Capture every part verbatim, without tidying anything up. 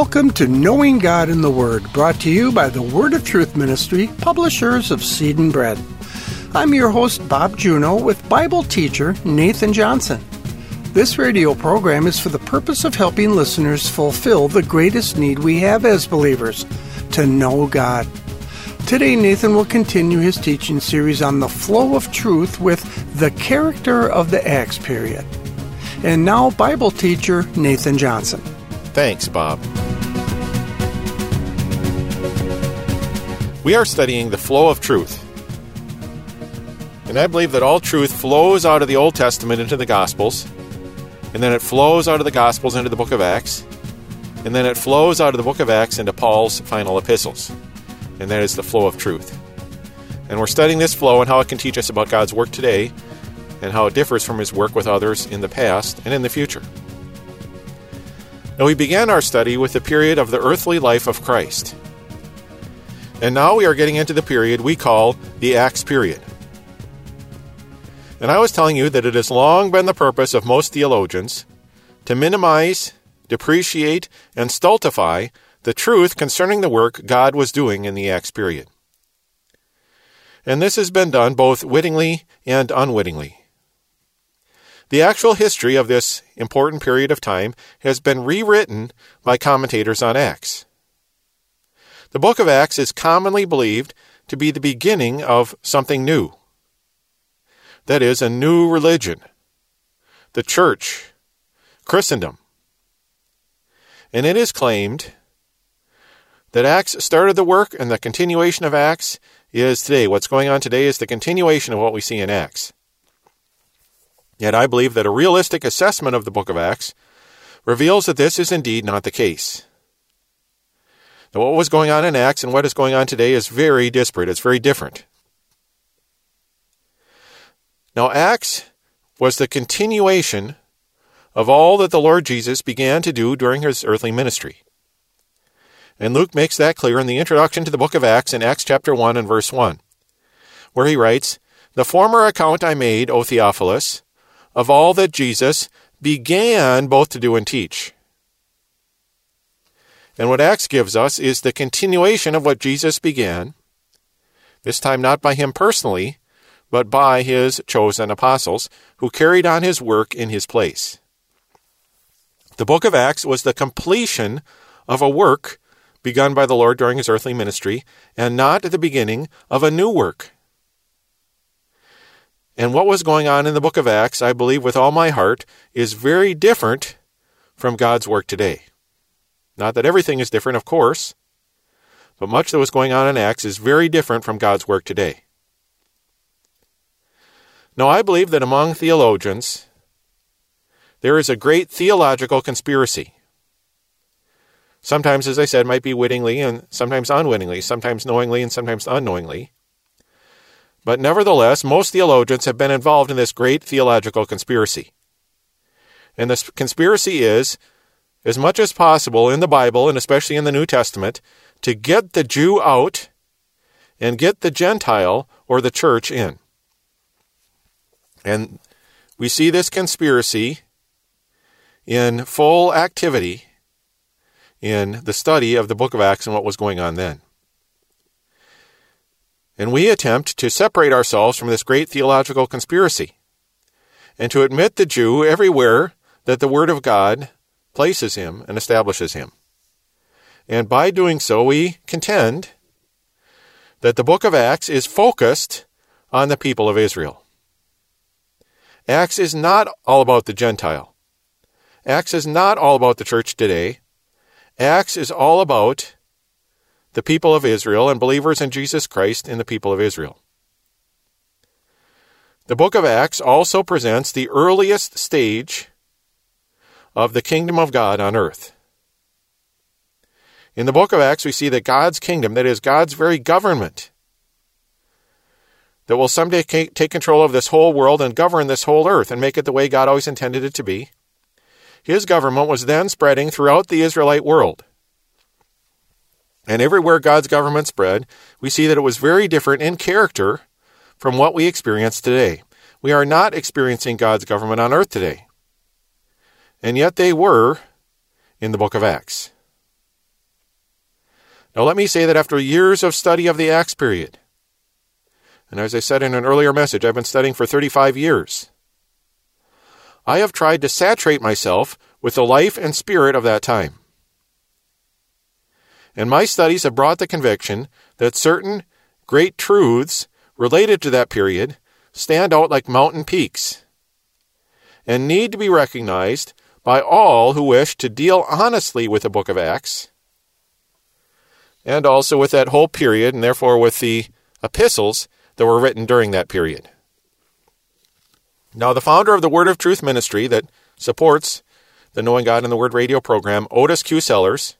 Welcome to Knowing God in the Word, brought to you by the Word of Truth Ministry, publishers of Seed and Bread. I'm your host, Bob Juneau, with Bible teacher Nathan Johnson. This radio program is for the purpose of helping listeners fulfill the greatest need we have as believers, to know God. Today, Nathan will continue his teaching series on the flow of truth with the character of the Acts period. And now, Bible teacher Nathan Johnson. Thanks, Bob. We are studying the flow of truth. And I believe that all truth flows out of the Old Testament into the Gospels, and then it flows out of the Gospels into the book of Acts, and then it flows out of the book of Acts into Paul's final epistles. And that is the flow of truth. And we're studying this flow and how it can teach us about God's work today and how it differs from his work with others in the past and in the future. Now, we began our study with the period of the earthly life of Christ. And now we are getting into the period we call the Acts period. And I was telling you that it has long been the purpose of most theologians to minimize, depreciate, and stultify the truth concerning the work God was doing in the Acts period. And this has been done both wittingly and unwittingly. The actual history of this important period of time has been rewritten by commentators on Acts. The book of Acts is commonly believed to be the beginning of something new. That is, a new religion, the church, Christendom. And it is claimed that Acts started the work, and the continuation of Acts is today. What's going on today is the continuation of what we see in Acts. Yet I believe that a realistic assessment of the book of Acts reveals that this is indeed not the case. Now, what was going on in Acts and what is going on today is very disparate. It's very different. Now, Acts was the continuation of all that the Lord Jesus began to do during his earthly ministry. And Luke makes that clear in the introduction to the book of Acts in Acts chapter one and verse one, where he writes, "The former account I made, O Theophilus, of all that Jesus began both to do and teach." And what Acts gives us is the continuation of what Jesus began, this time not by him personally, but by his chosen apostles, who carried on his work in his place. The book of Acts was the completion of a work begun by the Lord during his earthly ministry, and not the beginning of a new work. And what was going on in the book of Acts, I believe with all my heart, is very different from God's work today. Not that everything is different, of course, but much that was going on in Acts is very different from God's work today. Now, I believe that among theologians, there is a great theological conspiracy. Sometimes, as I said, might be wittingly and sometimes unwittingly, sometimes knowingly and sometimes unknowingly. But nevertheless, most theologians have been involved in this great theological conspiracy. And this conspiracy is, as much as possible in the Bible, and especially in the New Testament, to get the Jew out and get the Gentile or the church in. And we see this conspiracy in full activity in the study of the book of Acts and what was going on then. And we attempt to separate ourselves from this great theological conspiracy and to admit the Jew everywhere that the Word of God places him and establishes him. And by doing so, we contend that the book of Acts is focused on the people of Israel. Acts is not all about the Gentile. Acts is not all about the church today. Acts is all about the people of Israel and believers in Jesus Christ in the people of Israel. The book of Acts also presents the earliest stage of the kingdom of God on earth. In the book of Acts, we see that God's kingdom, that is, God's very government, that will someday take control of this whole world and govern this whole earth and make it the way God always intended it to be. His government was then spreading throughout the Israelite world. And everywhere God's government spread, we see that it was very different in character from what we experience today. We are not experiencing God's government on earth today. And yet they were in the book of Acts. Now let me say that after years of study of the Acts period, and as I said in an earlier message, I've been studying for thirty-five years, I have tried to saturate myself with the life and spirit of that time. And my studies have brought the conviction that certain great truths related to that period stand out like mountain peaks and need to be recognized by all who wish to deal honestly with the book of Acts and also with that whole period, and therefore with the epistles that were written during that period. Now, the founder of the Word of Truth ministry that supports the Knowing God in the Word radio program, Otis Q. Sellers,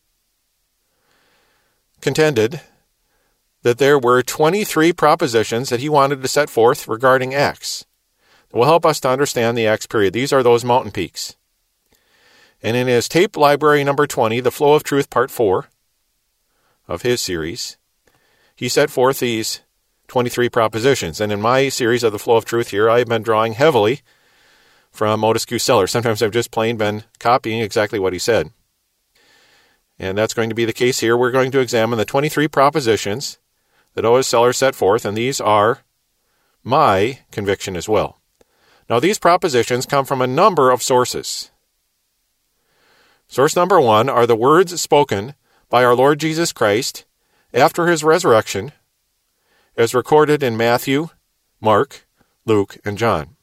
contended that there were twenty-three propositions that he wanted to set forth regarding Acts that will help us to understand the Acts period. These are those mountain peaks. And in his tape library number twenty, The Flow of Truth, Part four of his series, he set forth these twenty-three propositions. And in my series of The Flow of Truth here, I've been drawing heavily from Otis Q. Sellers. Sometimes I've just plain been copying exactly what he said. And that's going to be the case here. We're going to examine the twenty-three propositions that Otis Sellers set forth, and these are my conviction as well. Now, these propositions come from a number of sources. Source number one are the words spoken by our Lord Jesus Christ after his resurrection, as recorded in Matthew, Mark, Luke, and John.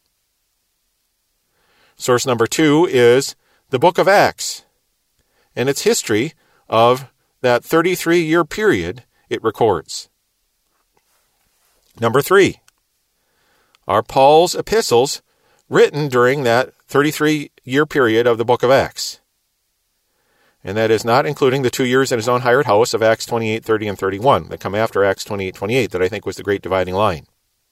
Source number two is the book of Acts and its history of that thirty-three-year period it records. Number three are Paul's epistles written during that thirty-three-year period of the book of Acts. And that is not including the two years in his own hired house of Acts twenty-eight, thirty, and thirty-one that come after Acts twenty-eight, twenty-eight that I think was the great dividing line.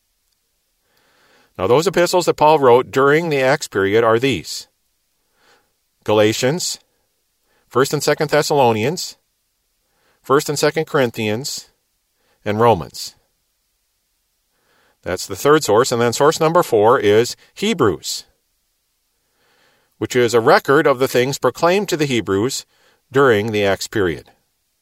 Now, those epistles that Paul wrote during the Acts period are these: Galatians, First and Second Thessalonians, First and Second Corinthians, and Romans. That's the third source. And then source number four is Hebrews, which is a record of the things proclaimed to the Hebrews during the Acts period.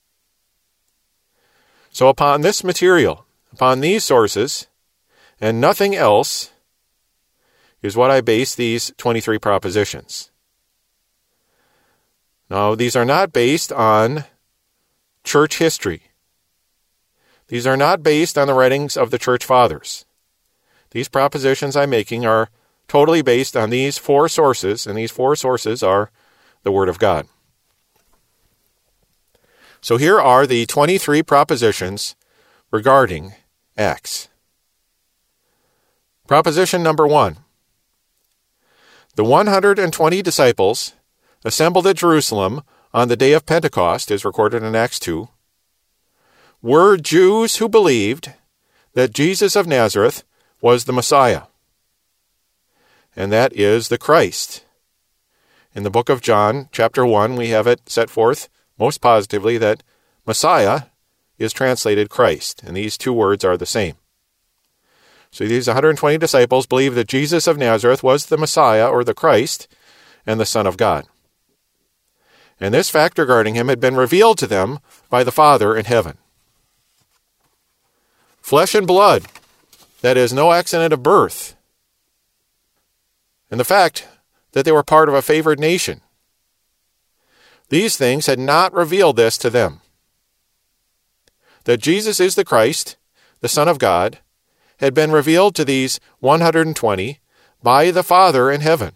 So upon this material, upon these sources, and nothing else, is what I base these twenty-three propositions. Now, these are not based on church history. These are not based on the writings of the church fathers. These propositions I'm making are totally based on these four sources, and these four sources are the Word of God. So here are the twenty-three propositions regarding Acts. Proposition number one. The one hundred twenty disciples assembled at Jerusalem on the day of Pentecost, is recorded in Acts two, were Jews who believed that Jesus of Nazareth was the Messiah, and that is the Christ. In the book of John, chapter one, we have it set forth most positively that Messiah is translated Christ, and these two words are the same. So these one hundred twenty disciples believed that Jesus of Nazareth was the Messiah, or the Christ, and the Son of God. And this fact regarding him had been revealed to them by the Father in heaven. Flesh and blood, that is, no accident of birth, and the fact that they were part of a favored nation, these things had not revealed this to them. That Jesus is the Christ, the Son of God, had been revealed to these one hundred twenty by the Father in heaven.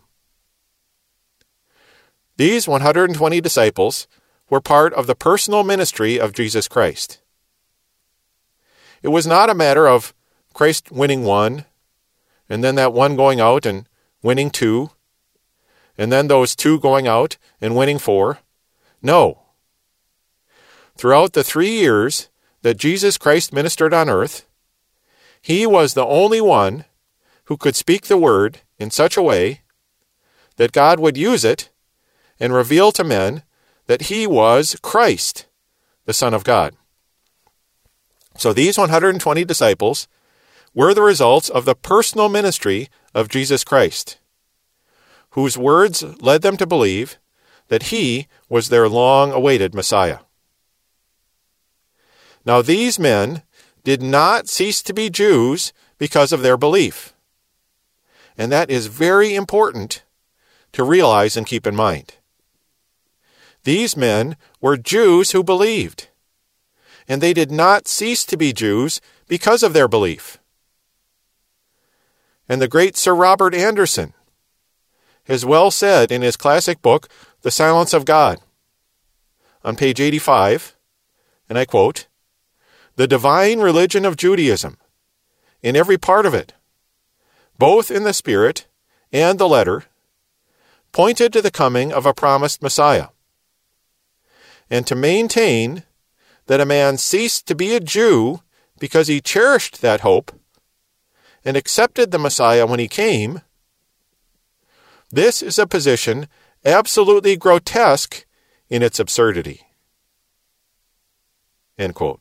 These one hundred twenty disciples were part of the personal ministry of Jesus Christ. It was not a matter of Christ winning one, and then that one going out and winning two, and then those two going out and winning four. No. Throughout the three years that Jesus Christ ministered on earth, he was the only one who could speak the word in such a way that God would use it and reveal to men that he was Christ, the Son of God. So these one hundred twenty disciples were the results of the personal ministry of Jesus Christ, whose words led them to believe that he was their long-awaited Messiah. Now these men did not cease to be Jews because of their belief. And that is very important to realize and keep in mind. These men were Jews who believed, and they did not cease to be Jews because of their belief. And the great Sir Robert Anderson has well said in his classic book, The Silence of God, on page eighty-five, and I quote, "The divine religion of Judaism, in every part of it, both in the spirit and the letter, pointed to the coming of a promised Messiah. And to maintain that a man ceased to be a Jew because he cherished that hope and accepted the Messiah when he came, this is a position absolutely grotesque in its absurdity." End quote.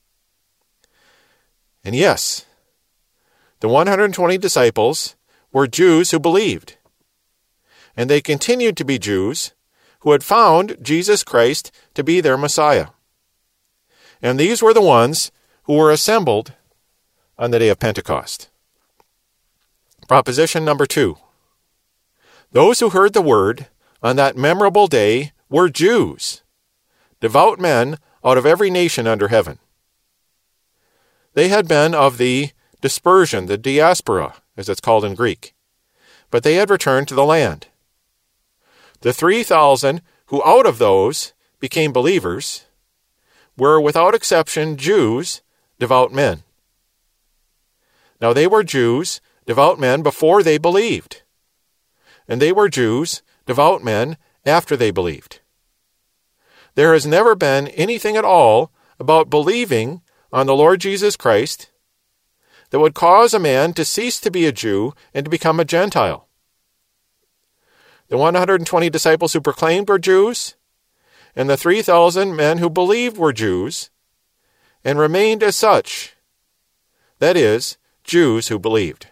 And yes, the one hundred twenty disciples were Jews who believed, and they continued to be Jews who had found Jesus Christ to be their Messiah. And these were the ones who were assembled on the day of Pentecost. Proposition number two. Those who heard the word on that memorable day were Jews, devout men out of every nation under heaven. They had been of the dispersion, the diaspora, as it's called in Greek, but they had returned to the land. The three thousand who out of those became believers were without exception Jews, devout men. Now they were Jews, devout men before they believed, and they were Jews, devout men after they believed. There has never been anything at all about believing on the Lord Jesus Christ that would cause a man to cease to be a Jew and to become a Gentile. The one hundred twenty disciples who proclaimed were Jews, and the three thousand men who believed were Jews, and remained as such, that is, Jews who believed.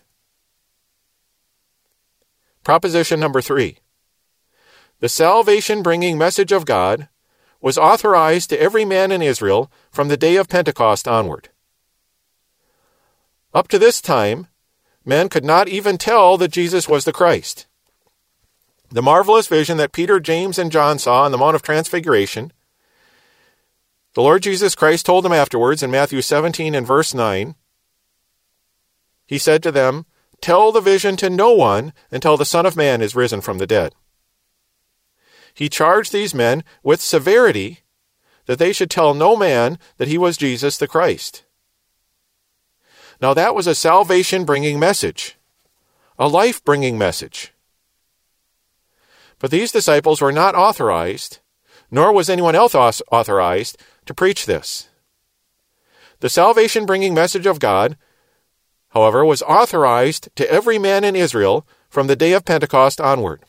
Proposition number three. The salvation-bringing message of God was authorized to every man in Israel from the day of Pentecost onward. Up to this time, men could not even tell that Jesus was the Christ. The marvelous vision that Peter, James, and John saw on the Mount of Transfiguration, the Lord Jesus Christ told them afterwards in Matthew seventeen and verse nine, he said to them, "Tell the vision to no one until the Son of Man is risen from the dead." He charged these men with severity that they should tell no man that he was Jesus the Christ. Now that was a salvation-bringing message, a life-bringing message. But these disciples were not authorized, nor was anyone else authorized to preach this. The salvation-bringing message of God, however, was authorized to every man in Israel from the day of Pentecost onward.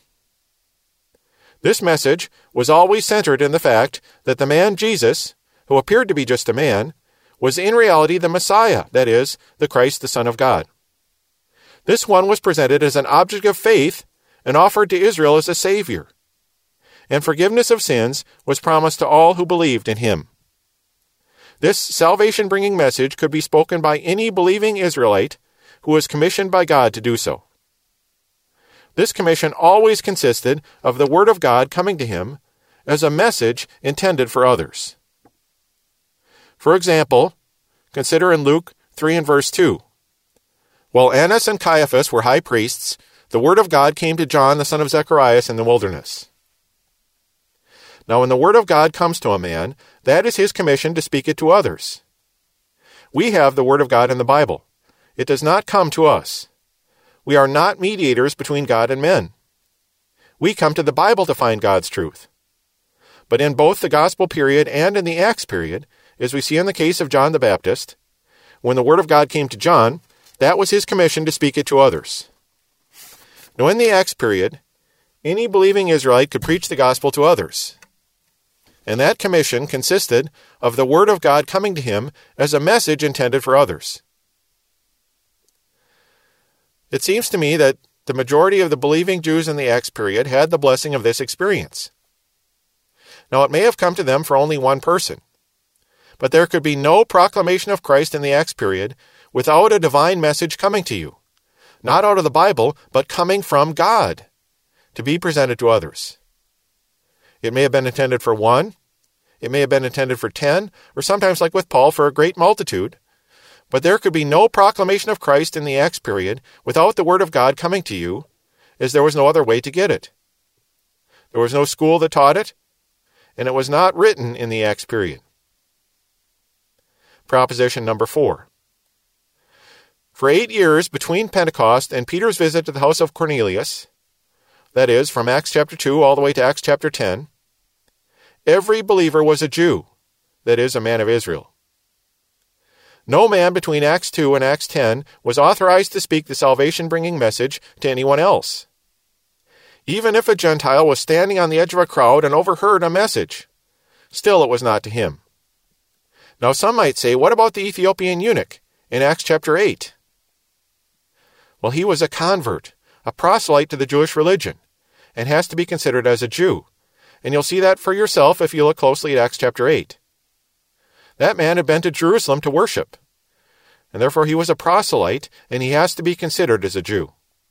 This message was always centered in the fact that the man Jesus, who appeared to be just a man, was in reality the Messiah, that is, the Christ, the Son of God. This one was presented as an object of faith and offered to Israel as a Savior. And forgiveness of sins was promised to all who believed in him. This salvation-bringing message could be spoken by any believing Israelite who was commissioned by God to do so. This commission always consisted of the Word of God coming to him as a message intended for others. For example, consider in Luke three and verse two. While Annas and Caiaphas were high priests, the Word of God came to John, the son of Zechariah, in the wilderness. Now, when the Word of God comes to a man, that is his commission to speak it to others. We have the Word of God in the Bible. It does not come to us. We are not mediators between God and men. We come to the Bible to find God's truth. But in both the Gospel period and in the Acts period, as we see in the case of John the Baptist, when the Word of God came to John, that was his commission to speak it to others. Now, in the Acts period, any believing Israelite could preach the gospel to others. And that commission consisted of the Word of God coming to him as a message intended for others. It seems to me that the majority of the believing Jews in the Acts period had the blessing of this experience. Now, it may have come to them for only one person, But there could be no proclamation of Christ in the Acts period without a divine message coming to you. Not out of the Bible, but coming from God, to be presented to others. It may have been intended for one, it may have been intended for ten, or sometimes, like with Paul, for a great multitude. But there could be no proclamation of Christ in the Acts period without the Word of God coming to you, as there was no other way to get it. There was no school that taught it, and it was not written in the Acts period. Proposition number four. For eight years between Pentecost and Peter's visit to the house of Cornelius, that is, from Acts chapter two all the way to Acts chapter ten, every believer was a Jew, that is, a man of Israel. No man between Acts two and Acts ten was authorized to speak the salvation-bringing message to anyone else. Even if a Gentile was standing on the edge of a crowd and overheard a message, still it was not to him. Now some might say, what about the Ethiopian eunuch in Acts chapter eight? Well, he was a convert, a proselyte to the Jewish religion, and has to be considered as a Jew. And you'll see that for yourself if you look closely at Acts chapter eight. That man had been to Jerusalem to worship, and therefore he was a proselyte, and he has to be considered as a Jew.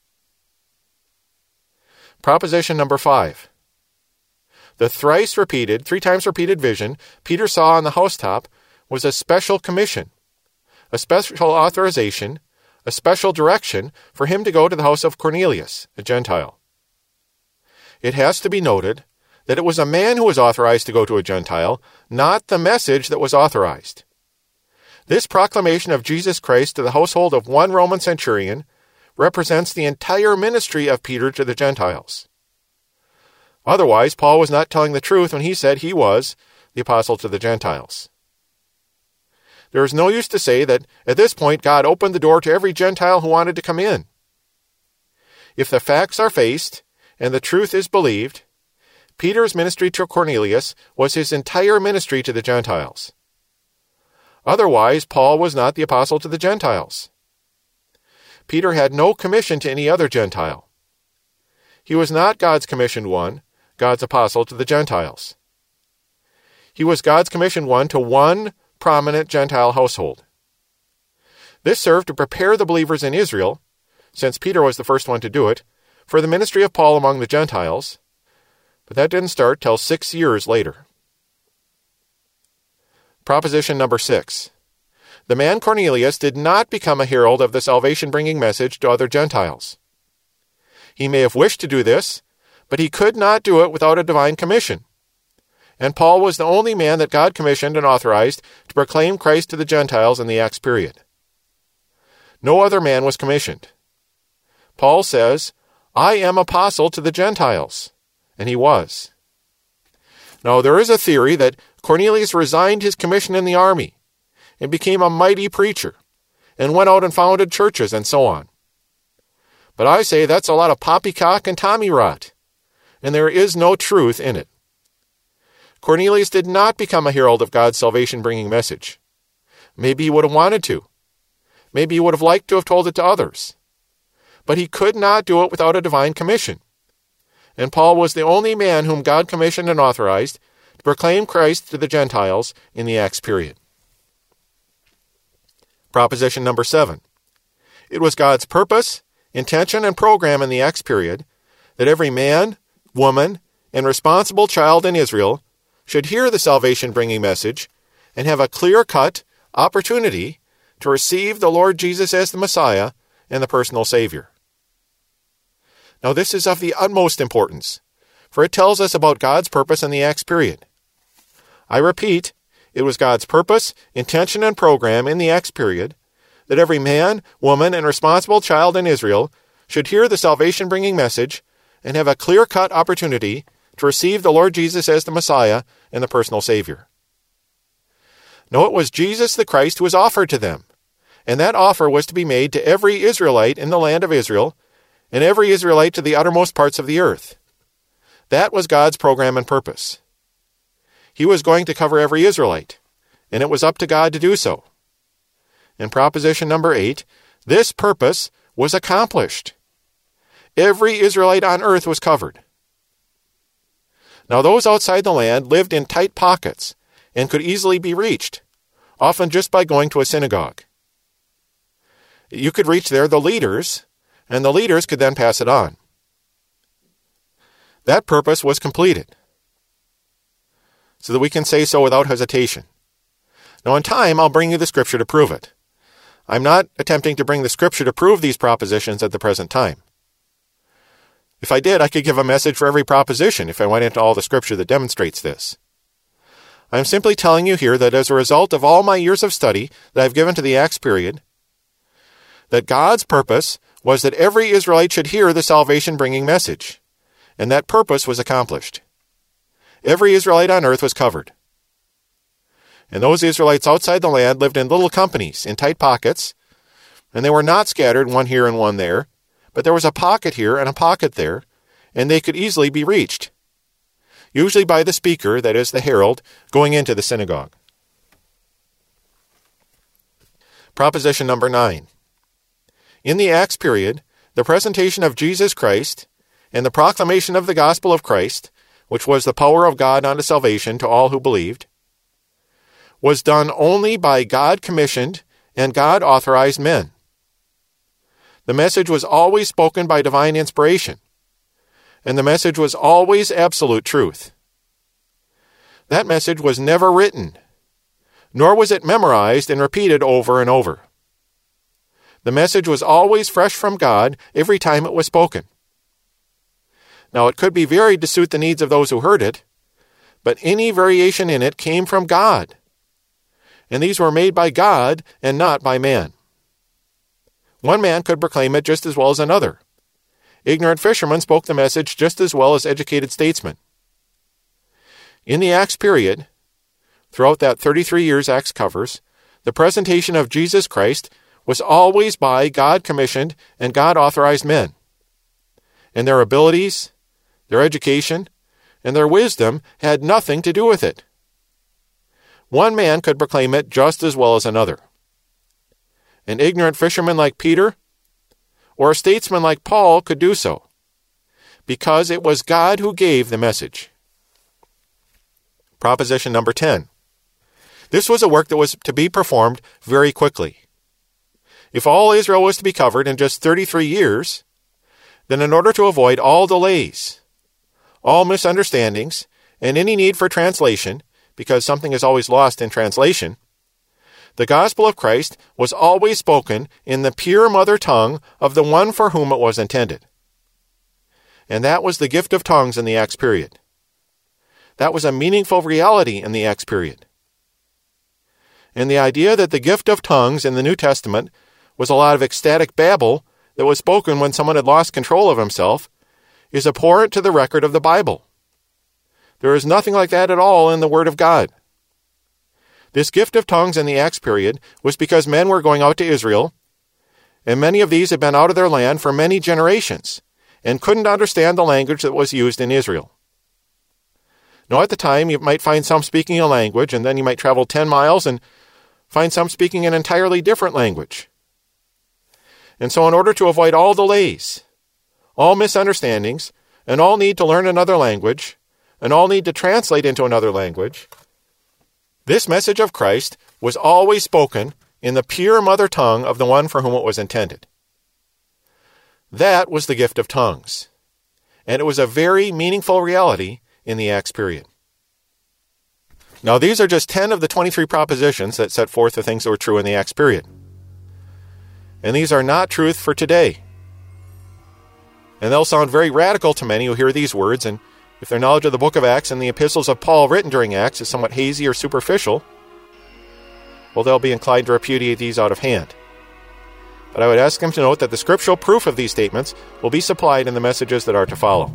Proposition number five. The thrice repeated, three times repeated vision Peter saw on the housetop was a special commission, a special authorization, a special direction for him to go to the house of Cornelius, a Gentile. It has to be noted that it was a man who was authorized to go to a Gentile, not the message that was authorized. This proclamation of Jesus Christ to the household of one Roman centurion represents the entire ministry of Peter to the Gentiles. Otherwise, Paul was not telling the truth when he said he was the apostle to the Gentiles. There is no use to say that at this point God opened the door to every Gentile who wanted to come in. If the facts are faced and the truth is believed, Peter's ministry to Cornelius was his entire ministry to the Gentiles. Otherwise, Paul was not the apostle to the Gentiles. Peter had no commission to any other Gentile. He was not God's commissioned one, God's apostle to the Gentiles. He was God's commissioned one to one prominent Gentile household. This served to prepare the believers in Israel, since Peter was the first one to do it, for the ministry of Paul among the Gentiles, but that didn't start till six years later. Proposition number six. The man Cornelius did not become a herald of the salvation-bringing message to other Gentiles. He may have wished to do this, but he could not do it without a divine commission. And Paul was the only man that God commissioned and authorized to proclaim Christ to the Gentiles in the Acts period. No other man was commissioned. Paul says, I am apostle to the Gentiles. And he was. Now, there is a theory that Cornelius resigned his commission in the army and became a mighty preacher and went out and founded churches and so on. But I say that's a lot of poppycock and tommy rot, and there is no truth in it. Cornelius did not become a herald of God's salvation-bringing message. Maybe he would have wanted to. Maybe he would have liked to have told it to others. But he could not do it without a divine commission. And Paul was the only man whom God commissioned and authorized to proclaim Christ to the Gentiles in the Acts period. Proposition number seven. It was God's purpose, intention, and program in the Acts period that every man, woman, and responsible child in Israel should hear the salvation-bringing message and have a clear-cut opportunity to receive the Lord Jesus as the Messiah and the personal Savior. Now, this is of the utmost importance, for it tells us about God's purpose in the Acts period. I repeat, it was God's purpose, intention, and program in the Acts period that every man, woman, and responsible child in Israel should hear the salvation-bringing message and have a clear-cut opportunity to receive the Lord Jesus as the Messiah and the personal Savior. No, it was Jesus the Christ who was offered to them, and that offer was to be made to every Israelite in the land of Israel and every Israelite to the uttermost parts of the earth. That was God's program and purpose. He was going to cover every Israelite, and it was up to God to do so. In proposition number eight, this purpose was accomplished. Every Israelite on earth was covered. Now, those outside the land lived in tight pockets and could easily be reached, often just by going to a synagogue. You could reach there the leaders, and the leaders could then pass it on. That purpose was completed, so that we can say so without hesitation. Now, in time, I'll bring you the Scripture to prove it. I'm not attempting to bring the Scripture to prove these propositions at the present time. If I did, I could give a message for every proposition if I went into all the Scripture that demonstrates this. I'm simply telling you here that as a result of all my years of study that I've given to the Acts period, that God's purpose was that every Israelite should hear the salvation-bringing message, and that purpose was accomplished. Every Israelite on earth was covered. And those Israelites outside the land lived in little companies, in tight pockets, and they were not scattered one here and one there, but there was a pocket here and a pocket there, and they could easily be reached, usually by the speaker, that is, the herald, going into the synagogue. Proposition number nine. In the Acts period, the presentation of Jesus Christ and the proclamation of the gospel of Christ, which was the power of God unto salvation to all who believed, was done only by God-commissioned and God-authorized men. The message was always spoken by divine inspiration, and the message was always absolute truth. That message was never written, nor was it memorized and repeated over and over. The message was always fresh from God every time it was spoken. Now, it could be varied to suit the needs of those who heard it, but any variation in it came from God. And these were made by God and not by man. One man could proclaim it just as well as another. Ignorant fishermen spoke the message just as well as educated statesmen. In the Acts period, throughout that thirty-three years Acts covers, the presentation of Jesus Christ was always by God-commissioned and God-authorized men. And their abilities, their education, and their wisdom had nothing to do with it. One man could proclaim it just as well as another. An ignorant fisherman like Peter or a statesman like Paul could do so, because it was God who gave the message. Proposition number ten. This was a work that was to be performed very quickly. If all Israel was to be covered in just thirty-three years, then in order to avoid all delays, all misunderstandings, and any need for translation, because something is always lost in translation, the gospel of Christ was always spoken in the pure mother tongue of the one for whom it was intended. And that was the gift of tongues in the Acts period. That was a meaningful reality in the Acts period. And the idea that the gift of tongues in the New Testament was a lot of ecstatic babble that was spoken when someone had lost control of himself is abhorrent to the record of the Bible. There is nothing like that at all in the Word of God. This gift of tongues in the Acts period was because men were going out to Israel, and many of these had been out of their land for many generations and couldn't understand the language that was used in Israel. Now, at the time, you might find some speaking a language, and then you might travel ten miles and find some speaking an entirely different language. And so in order to avoid all delays, all misunderstandings, and all need to learn another language, and all need to translate into another language, this message of Christ was always spoken in the pure mother tongue of the one for whom it was intended. That was the gift of tongues, and it was a very meaningful reality in the Acts period. Now, these are just ten of the twenty-three propositions that set forth the things that were true in the Acts period. And these are not truth for today. And they'll sound very radical to many who hear these words, and if their knowledge of the book of Acts and the epistles of Paul written during Acts is somewhat hazy or superficial, well, they'll be inclined to repudiate these out of hand. But I would ask them to note that the scriptural proof of these statements will be supplied in the messages that are to follow.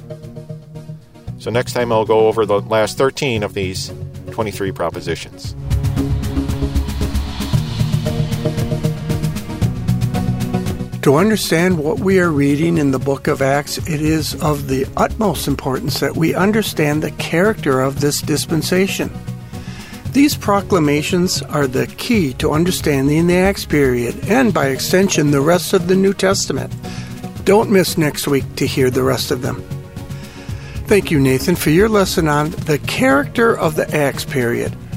So next time I'll go over the last thirteen of these twenty-three propositions. To understand what we are reading in the book of Acts, it is of the utmost importance that we understand the character of this dispensation. These proclamations are the key to understanding the Acts period, and by extension, the rest of the New Testament. Don't miss next week to hear the rest of them. Thank you, Nathan, for your lesson on the character of the Acts period.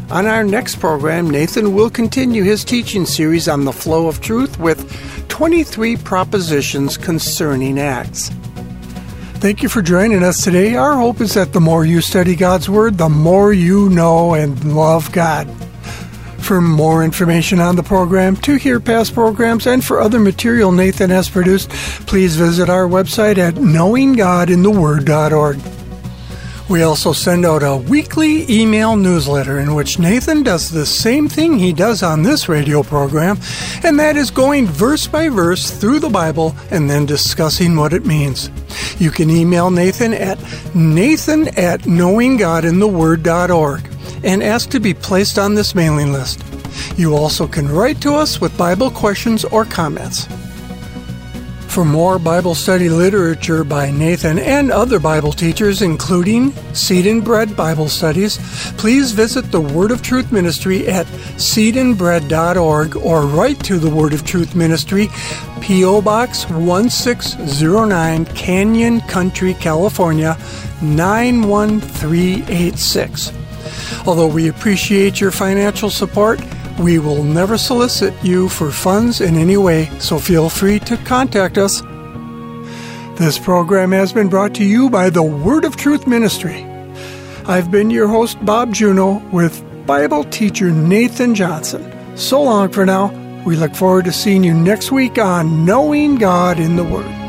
On our next program, Nathan will continue his teaching series on the flow of truth with twenty-three propositions concerning Acts. Thank you for joining us today. Our hope is that the more you study God's Word, the more you know and love God. For more information on the program, to hear past programs, and for other material Nathan has produced, please visit our website at knowing god in the word dot org. We also send out a weekly email newsletter in which Nathan does the same thing he does on this radio program, and that is going verse by verse through the Bible and then discussing what it means. You can email Nathan at nathan at knowing god in the word dot org and ask to be placed on this mailing list. You also can write to us with Bible questions or comments. For more Bible study literature by Nathan and other Bible teachers, including Seed and Bread Bible Studies, please visit the Word of Truth Ministry at seed and bread dot org or write to the Word of Truth Ministry, P O. Box one six zero nine, Canyon Country, California, nine one three eight six. Although we appreciate your financial support, we will never solicit you for funds in any way, so feel free to contact us. This program has been brought to you by the Word of Truth Ministry. I've been your host, Bob Juno, with Bible teacher Nathan Johnson. So long for now. We look forward to seeing you next week on Knowing God in the Word.